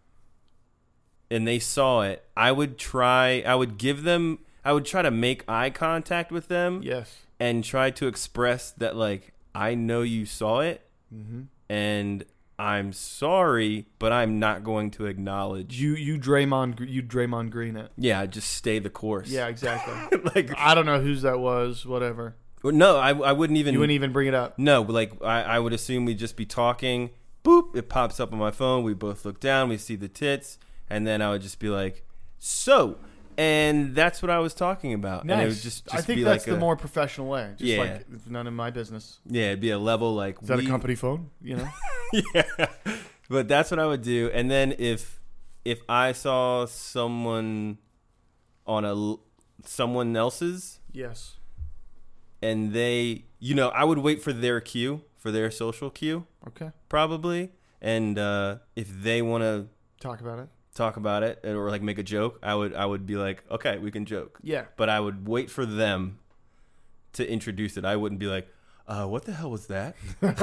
and they saw it. I would try. I would give them. I would try to make eye contact with them Yes. and try to express that like I know you saw it Mm-hmm. and I'm sorry, but I'm not going to acknowledge. You you Draymond you Draymond Green it. Yeah, just stay the course. Yeah, exactly. like I don't know whose that was. Whatever. or no, I I wouldn't even. You wouldn't even bring it up. No, but like I, I would assume we'd just be talking. Boop! It pops up on my phone. We both look down. We see the tits, and then I would just be like, "So," and that's what I was talking about. Nice. And it would just, just I think be that's like the a, more professional way. Just Yeah. like it's none of my business. yeah, it'd be a level like Is that we, a company phone? You know. yeah, but that's what I would do. And then if if I saw someone on a l- someone else's, Yes. and they, you know, I would wait for their cue, for their social cue, Okay. probably. And uh, if they want to Talk about it. talk about it or like make a joke, I would I would be like, okay, we can joke. Yeah. But I would wait for them to introduce it. I wouldn't be like, uh, what the hell was that?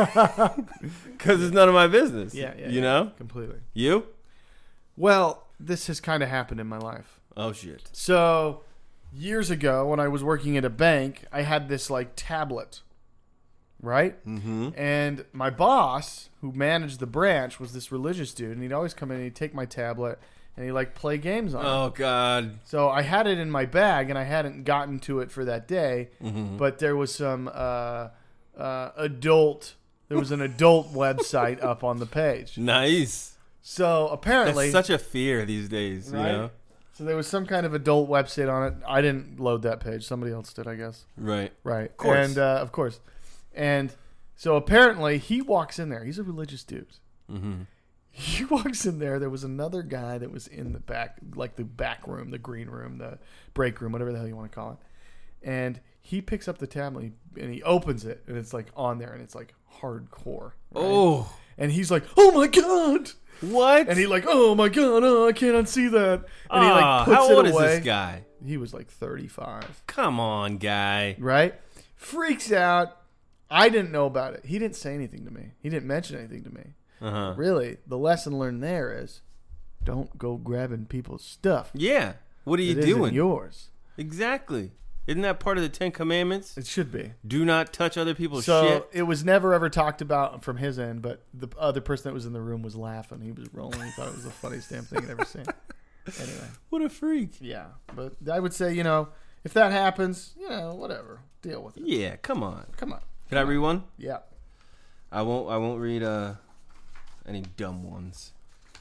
Because it's none of my business. Yeah. Yeah. You yeah. know? Completely. You? Well, this has kind of happened in my life. Oh, shit. So, years ago, when I was working at a bank, I had this like tablet, right? Mm-hmm. And my boss, who managed the branch, was this religious dude, and he'd always come in and he'd take my tablet and he'd like play games on it. Oh, God. So I had it in my bag, and I hadn't gotten to it for that day, Mm-hmm. but there was some uh, uh, adult. There was an adult website up on the page. Nice. So apparently, That's such a fear these days, Right? you know? so there was some kind of adult website on it. I didn't load that page. Somebody else did, I guess. Right. Right. course. And uh, of course. And so apparently he walks in there. He's a religious dude. Mm-hmm. He walks in there. There was another guy that was in the back, like the back room, the green room, the break room, whatever the hell you want to call it. And he picks up the tablet and he opens it, and it's like on there, and it's like hardcore. Right? Oh. And he's like, "Oh my god!" What? And he like, "Oh my god! Oh, I can't unsee that." And he Ah, like puts how it old away. is this guy? He was like thirty-five. Come on, guy. Right? Freaks out. I didn't know about it. He didn't say anything to me. He didn't mention anything to me. Uh-huh. Really, the lesson learned there is don't go grabbing people's stuff. Yeah. What are you It isn't doing? yours. Exactly. Isn't that part of the Ten Commandments? It should be. Do not touch other people's So shit. it was never ever talked about from his end, but the other person that was in the room was laughing. He was rolling. He thought it was the funniest damn thing he'd ever seen. Anyway. What a freak. Yeah. But I would say, you know, if that happens, you know, whatever. Deal with it. Yeah, come on. Come on. Can I read one? Yeah. I won't. I won't read uh, any dumb ones.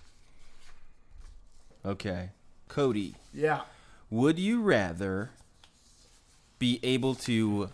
Okay, Cody. Yeah. Would you rather be able to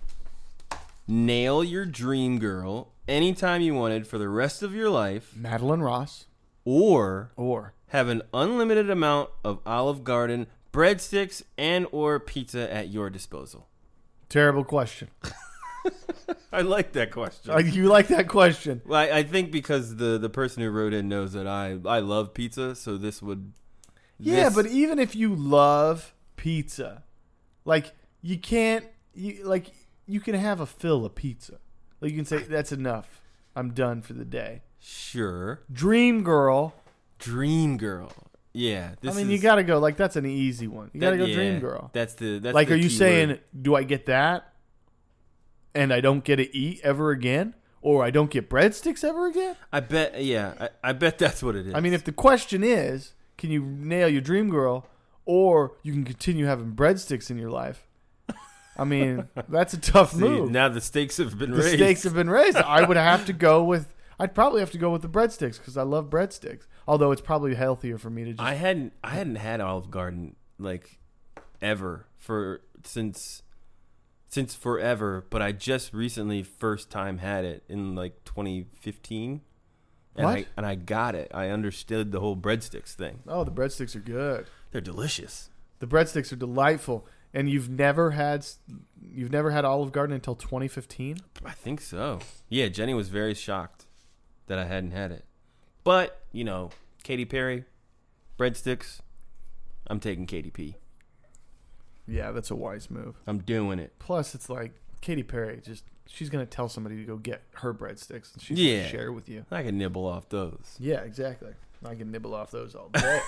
nail your dream girl anytime you wanted for the rest of your life, Madeline Ross. or Or. have an unlimited amount of Olive Garden breadsticks and or pizza at your disposal? Terrible question. I like that question. Uh, you like that question? Well, I, I think because the, the person who wrote in knows that I, I love pizza, so this would... Yeah, this- but even if you love pizza, like you can't, you like you can have a fill of pizza. Like you can say that's enough. I'm done for the day. Sure. Dream girl. Dream girl. Yeah. This I mean, is, you got to go like that's an easy one. You got to that- go yeah, dream girl. That's the that's Like, the are you key saying, word. do I get that, and I don't get to eat ever again, or I don't get breadsticks ever again? I bet. Yeah. I, I bet that's what it is. I mean, if the question is, can you nail your dream girl, or you can continue having breadsticks in your life? I mean, that's a tough See, move. now the stakes have been The raised. stakes have been raised. I would have to go with. I'd probably have to go with the breadsticks because I love breadsticks. Although it's probably healthier for me to just. I hadn't. I hadn't had Olive Garden like ever for since since forever. But I just recently first time had it in like twenty fifteen. And What? I and I got it. I understood the whole breadsticks thing. Oh, the breadsticks are good. They're delicious. The breadsticks are delightful, and you've never had you've never had Olive Garden until twenty fifteen. I think so. Yeah, Jenny was very shocked that I hadn't had it. But, you know, Katy Perry, breadsticks, I'm taking Katy P. Yeah, that's a wise move. I'm doing it. Plus, it's like Katy Perry just she's gonna tell somebody to go get her breadsticks, and she's Yeah. gonna share with you. I can nibble off those. Yeah, exactly. I can nibble off those all day.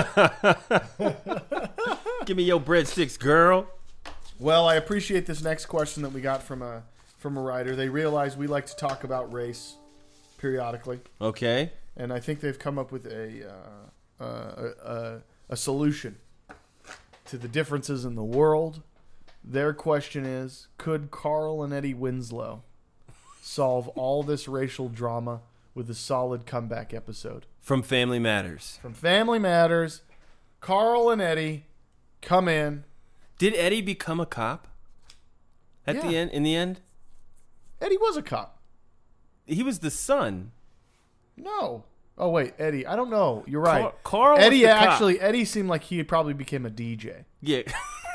Give me your breadsticks, girl. Well, I appreciate this next question that we got from a from a writer. They realize we like to talk about race periodically, Okay. and I think they've come up with a uh, uh, a, a, a solution to the differences in the world. Their question is: could Carl and Eddie Winslow solve all this racial drama with a solid comeback episode? From Family Matters. From Family Matters, Carl and Eddie come in. Did Eddie become a cop? At the Yeah. end, in the end, Eddie was a cop. he was the son. No. Oh wait, Eddie. I don't know. You're right. Car- Carl was Eddie the cop. actually. Eddie seemed like he probably became a D J. Yeah.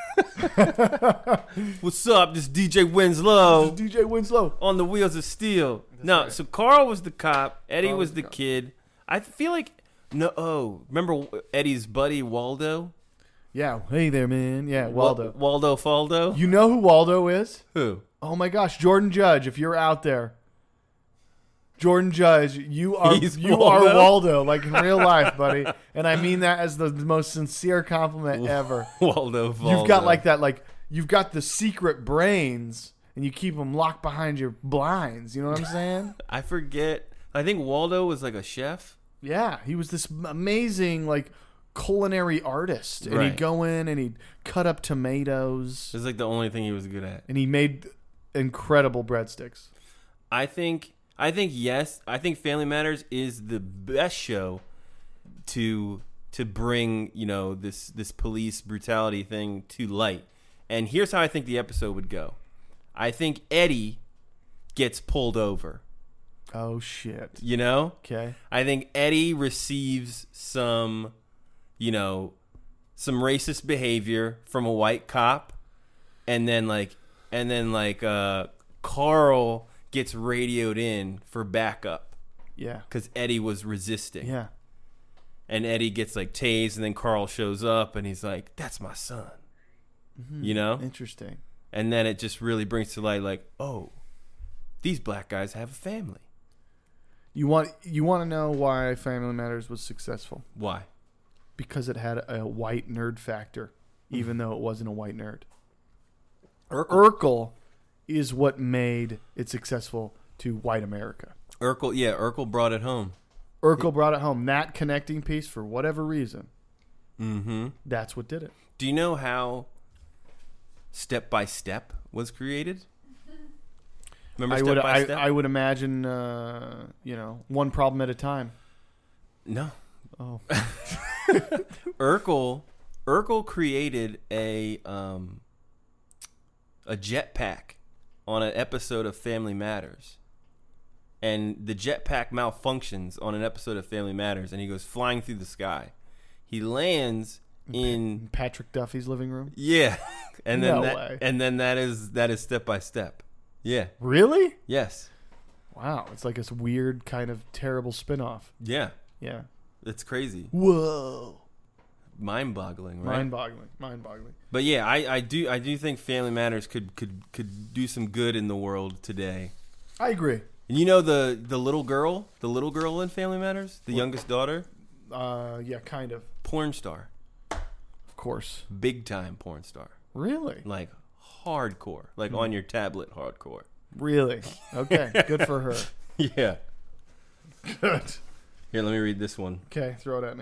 What's up? This D J Winslow D J Winslow. on the Wheels of Steel. no, right. so Carl was the cop. Eddie Carl was was the the cop. kid. I feel like no. Oh, remember Eddie's buddy Waldo? Yeah. Hey there, man. Yeah, Waldo. Wa- Waldo Faldo. You know who Waldo is? Who? Oh my gosh, Jordan Judge. If you're out there, Jordan Judge, you are He's you Waldo? are Waldo, like in real life, buddy. And I mean that as the, the most sincere compliment ever. Waldo Faldo. You've got like that, like you've got the secret brains, and you keep them locked behind your blinds. You know what I'm saying? I forget. I think Waldo was like a chef. Yeah, he was this amazing like culinary artist, and Right. he'd go in and he'd cut up tomatoes, It was like the only thing he was good at. and he made incredible breadsticks. I think I think yes. I think Family Matters is the best show to to bring, you know, this this police brutality thing to light. And here's how I think the episode would go. I think Eddie gets pulled over, Oh shit. you know? Okay. I think Eddie receives some, you know, some racist behavior from a white cop, and then like and then like uh Carl gets radioed in for backup Yeah. because Eddie was resisting. Yeah. And Eddie gets like tased, and then Carl shows up, and he's like, "That's my son," you know. Interesting. And then it just really brings to light, like, oh, these black guys have a family. You want you want to know why Family Matters was successful? Why? Because it had a white nerd factor, even though it wasn't a white nerd. Urkel. Urkel is what made it successful to white America. Urkel, yeah, Urkel brought it home. Urkel brought it home. That connecting piece, for whatever reason, Mm-hmm. that's what did it. Do you know how Step by Step was created? Remember I Step would, by I, Step? I would imagine, uh, you know, one problem at a time. no. Oh, Urkel, Urkel created a um, a jetpack on an episode of Family Matters, and the jetpack malfunctions on an episode of Family Matters, and he goes flying through the sky. He lands in Patrick Duffy's living room. yeah, and then No that, way. and then that is that is Step by Step. Yeah. Really? Yes. Wow, it's like this weird kind of terrible spin-off. Yeah. Yeah. It's crazy, Whoa. mind-boggling, right? Mind-boggling. Mind-boggling. But yeah, I, I do I do think Family Matters could, could could do some good in the world today. I agree. And you know the the little girl, the little girl in Family Matters, the youngest daughter, Uh, yeah, kind of. porn star, Of course. big time porn star, Really? like hardcore, like on your tablet hardcore. Really? Okay. Good for her. Yeah. Good. Here, let me read this one. Okay, throw it at me.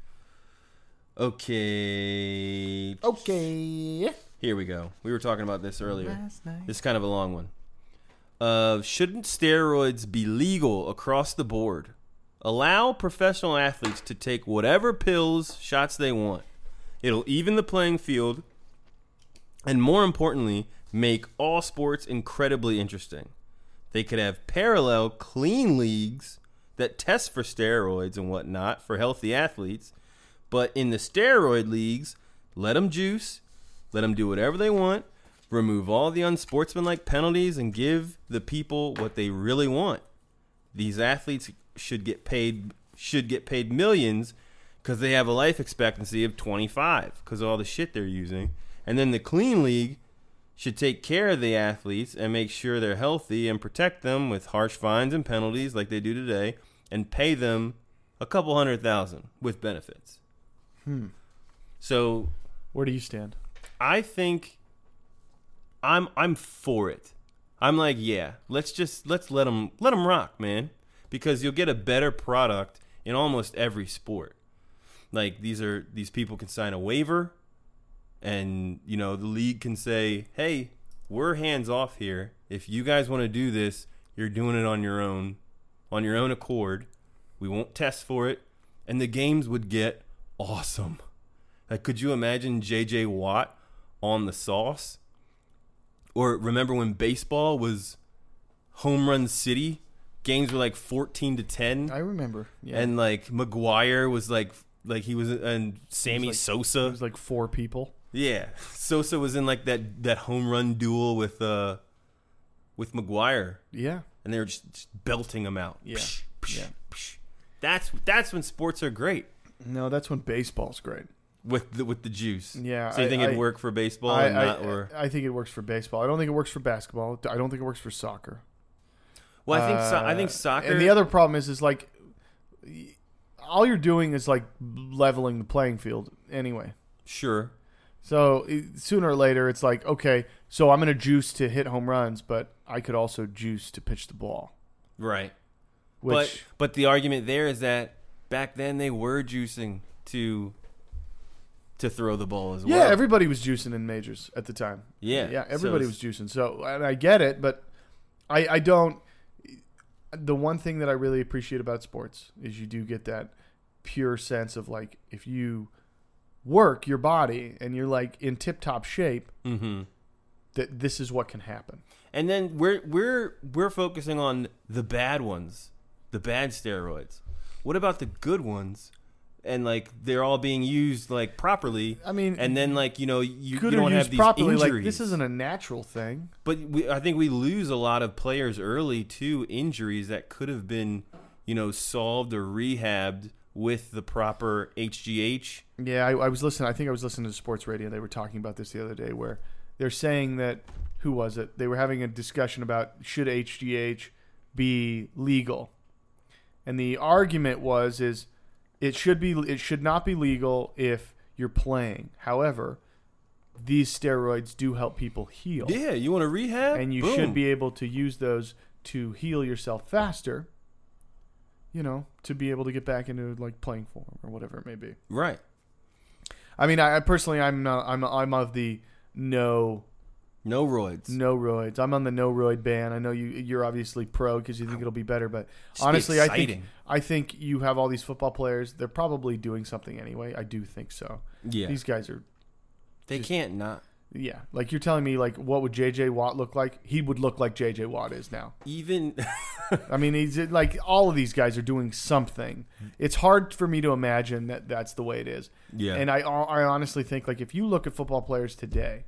Okay. Okay. Here we go. We were talking about this earlier. This is kind of a long one. Uh, shouldn't steroids be legal across the board? Allow professional athletes to take whatever pills, shots they want. It'll even the playing field, and more importantly, make all sports incredibly interesting. They could have parallel, clean leagues that test for steroids and whatnot for healthy athletes, but in the steroid leagues, let them juice, let them do whatever they want, remove all the unsportsmanlike penalties, and give the people what they really want. These athletes should get paid should get paid millions because they have a life expectancy of twenty-five because of all the shit they're using. And then the clean league should take care of the athletes and make sure they're healthy and protect them with harsh fines and penalties like they do today, and pay them a couple hundred thousand with benefits. Hmm. So Where do you stand? I think I'm I'm for it. I'm like, yeah, let's just let's let them let them rock, man, because you'll get a better product in almost every sport. Like these are these people can sign a waiver, and you know the league can say, hey, we're hands off here. If you guys want to do this, you're doing it on your own, on your own accord. We won't test for it, and the games would get awesome. Like, could you imagine J J Watt on the sauce? Or remember when baseball was home run city? Games were like fourteen to ten. I remember. Yeah. And like McGuire was like like he was and Sammy like- Sosa. it was like four people. Yeah. Sosa was in like that that home run duel with uh with McGuire, Yeah. and they were just, just belting him out. Yeah. Psh, psh, Yeah. psh. That's that's when sports are great. No, that's when baseball's great. With the with the juice. Yeah, So you I- think it'd I- work for baseball I, and not I, or I think it works for baseball. I don't think it works for basketball. I don't think it works for soccer. Well, I think so, I Uh, think soccer. And the other problem is, is like, y- all you're doing is like leveling the playing field anyway. Sure. So i- sooner or later, it's like, okay, so I'm going to juice to hit home runs, but I could also juice to pitch the ball. Right. Which, but but the argument there is that back then they were juicing to to throw the ball as well. yeah, everybody was juicing in majors at the time. Yeah, yeah, so everybody it's- was juicing. So, and I get it, but I, I don't. The one thing that I really appreciate about sports is you do get that pure sense of like, if you work your body and you're like in tip-top shape, Mm-hmm. that this is what can happen. And then we're we're we're focusing on the bad ones, the bad steroids. What about the good ones? And like they're all being used like properly. I mean, and then like you know you, you good or don't have used these properly. injuries. Like, this isn't a natural thing. But we, I think we lose a lot of players early to injuries that could have been, you know, solved or rehabbed with the proper H G H. Yeah, I, I was listening. I think I was listening to sports radio. They were talking about this the other day, where they're saying that who was it? They were having a discussion about should H G H be legal, and the argument was is it should be it should not be legal if you're playing. However, these steroids do help people heal. Yeah, you want to rehab? And you Boom. should be able to use those to heal yourself faster, you know, to be able to get back into like playing form or whatever it may be. Right. I mean, I, I personally, I'm not, I'm, I'm of the no, No roids. no roids. I'm on the no roid ban. I know you, you're obviously pro because you think it'll be better, but Just be honestly, I think, exciting. I think you have all these football players. They're probably doing something anyway. I do think so. Yeah. These guys are, They just- can't not. yeah. Like you're telling me, like, what would J J Watt look like? He would look like J J Watt is now. Even I mean, he's like all of these guys are doing something. It's hard for me to imagine that that's the way it is. Yeah. And I, I honestly think like if you look at football players today,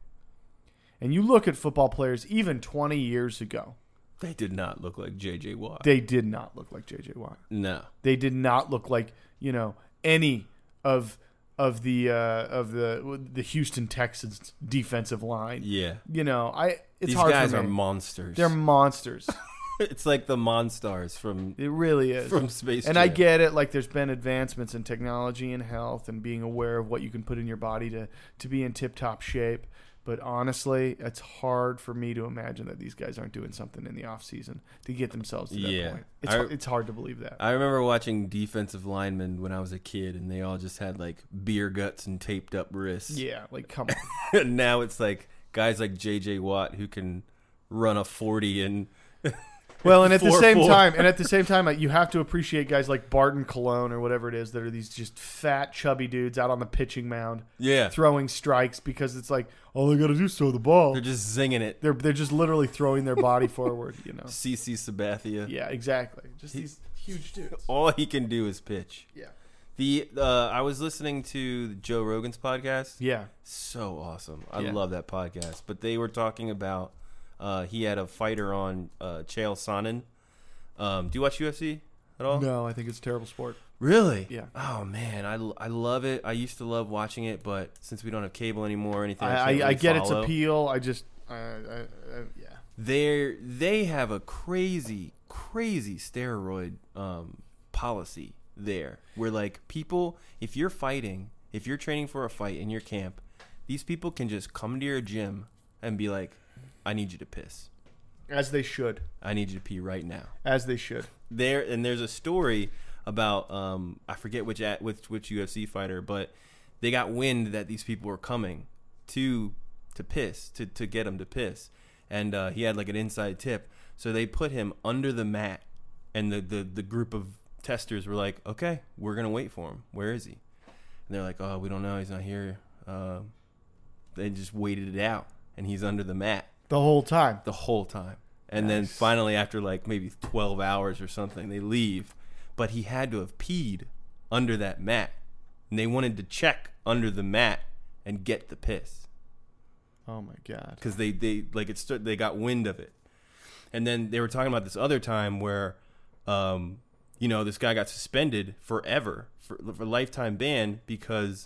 and you look at football players even twenty years ago, they did not look like J J Watt. they did not look like J J Watt. no. They did not look like, you know, any of of the uh, of the the Houston Texans defensive line. Yeah. You know, I it's These hard guys for are me. monsters. They're monsters. It's like the Monstars from It really is. from Space And Jam. I get it. Like, there's been advancements in technology and health and being aware of what you can put in your body to, to be in tip-top shape. But honestly, it's hard for me to imagine that these guys aren't doing something in the off season to get themselves to that Yeah. point. It's, I- har- it's hard to believe that. I remember watching defensive linemen when I was a kid, and they all just had like beer guts and taped up wrists. yeah, like, come on. And now it's like guys like J J Watt who can run a forty and Well, and at the Four, same four. time, and at the same time, you have to appreciate guys like Barton Cologne or whatever it is that are these just fat, chubby dudes out on the pitching mound yeah, throwing strikes because it's like all they got to do is throw the ball. they're just zinging it. They're they're just literally throwing their body forward, you know. C C Sabathia. Yeah, exactly. Just these huge dudes. All he can do is pitch. Yeah. The uh, I was listening to Joe Rogan's podcast. Yeah. So awesome. I Yeah. love that podcast. But they were talking about uh, he had a fighter on uh, Chael Sonnen. Um, do you watch U F C at all? No, I think it's a terrible sport. Really? Yeah. Oh man, I, I love it. I used to love watching it, but since we don't have cable anymore or anything, I, I, can't I, really I get its follow. appeal. I just, I, I, I, yeah. They're they have a crazy, crazy steroid um, policy there, where like people, if you're fighting, if you're training for a fight in your camp, these people can just come to your gym and be like, "I need you to piss. As they should. I need you to pee right now." As they should. There and there's a story about um, I forget which at which which U F C fighter, but they got wind that these people were coming to to piss to to get him to piss, and uh, he had like an inside tip, so they put him under the mat, and the the the group of testers were like, "Okay, we're gonna wait for him. Where is he?" And they're like, "Oh, we don't know. He's not here." Uh, they just waited it out, and he's under the mat The whole time. the whole time. And then Nice. finally, after like maybe twelve hours or something, they leave. But he had to have peed under that mat. And they wanted to check under the mat and get the piss. Oh, my God. Because they, they, like it stood, they got wind of it. And then they were talking about this other time where, um, you know, this guy got suspended forever for, for lifetime ban because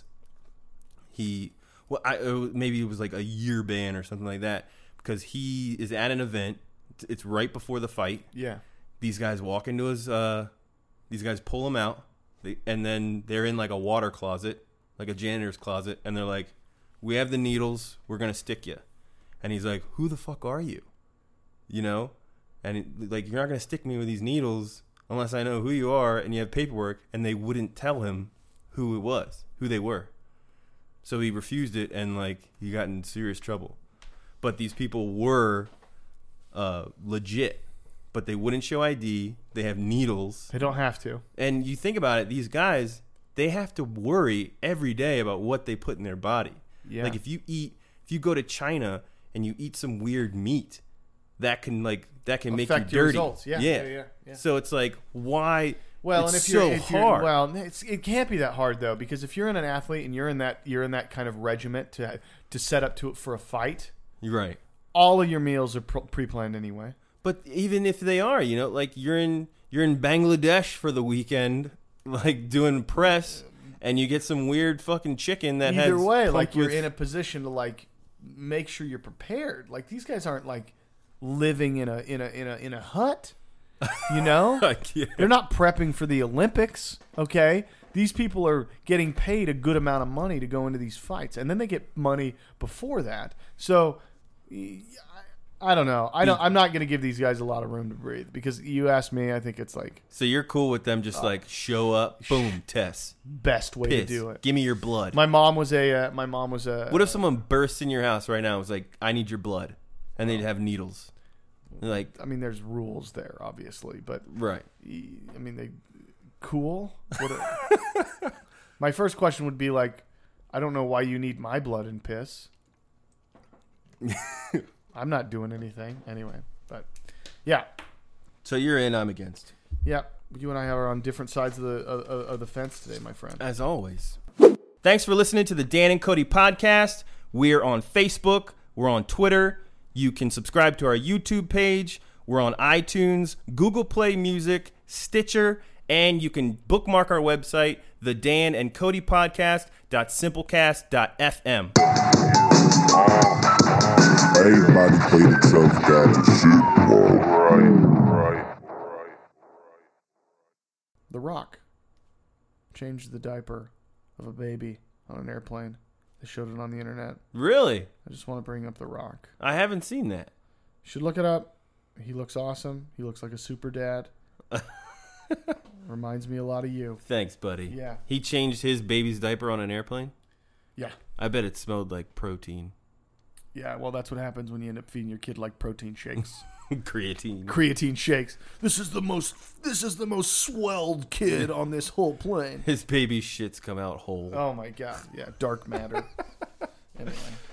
he, well, I, it was- maybe it was like a year ban or something like that, because he is at an event. It's right before the fight. Yeah. These guys walk into his, uh, these guys pull him out, they, and then they're in like a water closet, like a janitor's closet, and they're like, "We have the needles. We're gonna stick you." And he's like, "Who the fuck are you?" You know, and it, like, "You're not gonna stick me with these needles unless I know who you are and you have paperwork." And they wouldn't tell him who it was, who they were. So he refused it, and like he got in serious trouble. But these people were uh, legit, but they wouldn't show I D. They have needles. They don't have to. And you think about it, these guys, they have to worry every day about what they put in their body. Yeah. Like if you eat, if you go to China and you eat some weird meat, that can like that can make you Affect your dirty. results. Yeah, yeah, yeah, yeah, yeah. So it's like, why? Well, it's and if so you're, if you're hard. well, it's, it can't be that hard though, because if you're in an athlete and you're in that you're in that kind of regiment to to set up to it for a fight, You're right. all of your meals are pre- pre-planned anyway. But even if they are, you know, like you're in you're in Bangladesh for the weekend, like doing press, and you get some weird fucking chicken that has Either way, pumped like you're with- in a position to like make sure you're prepared. Like these guys aren't like living in a in a in a in a hut. You know? Like, yeah. They're not prepping for the Olympics, okay? these people are getting paid a good amount of money to go into these fights, and then they get money before that. So I, I don't know. I don't. I'm not going to give these guys a lot of room to breathe because you asked me. I think it's like So you're cool with them just like show up, boom, test, best way piss, to do it. give me your blood. My mom was a. Uh, my mom was a. What if someone bursts in your house right now and was like, I need your blood, and they'd have needles? They're like, I mean, there's rules there, obviously, but right. I mean, they cool. What a, my first question would be like, I don't know why you need my blood and piss. I'm not doing anything anyway, but yeah, So you're in, I'm against. yeah. You and I are on different sides of the of, of the fence today, my friend. As always. Thanks for listening to the Dan and Cody podcast. We're on Facebook. We're on Twitter. You can subscribe to our YouTube page. We're on iTunes, Google Play Music, Stitcher, and you can bookmark our website, the Dan and Cody podcast dot simplecast dot f m. Everybody play themselves down to shit. Right, right, right. The Rock changed the diaper of a baby on an airplane. They showed it on the internet. Really? I just want to bring up The Rock. I haven't seen that. You should look it up. He looks awesome. He looks like a super dad. Reminds me a lot of you. Thanks, buddy. Yeah. He changed his baby's diaper on an airplane? Yeah. I bet it smelled like protein. Yeah, well, that's what happens when you end up feeding your kid like protein shakes. Creatine. Creatine shakes. This is the most this is the most swelled kid on this whole plane. His baby shits come out whole. Oh my god. Yeah, dark matter. Anyway.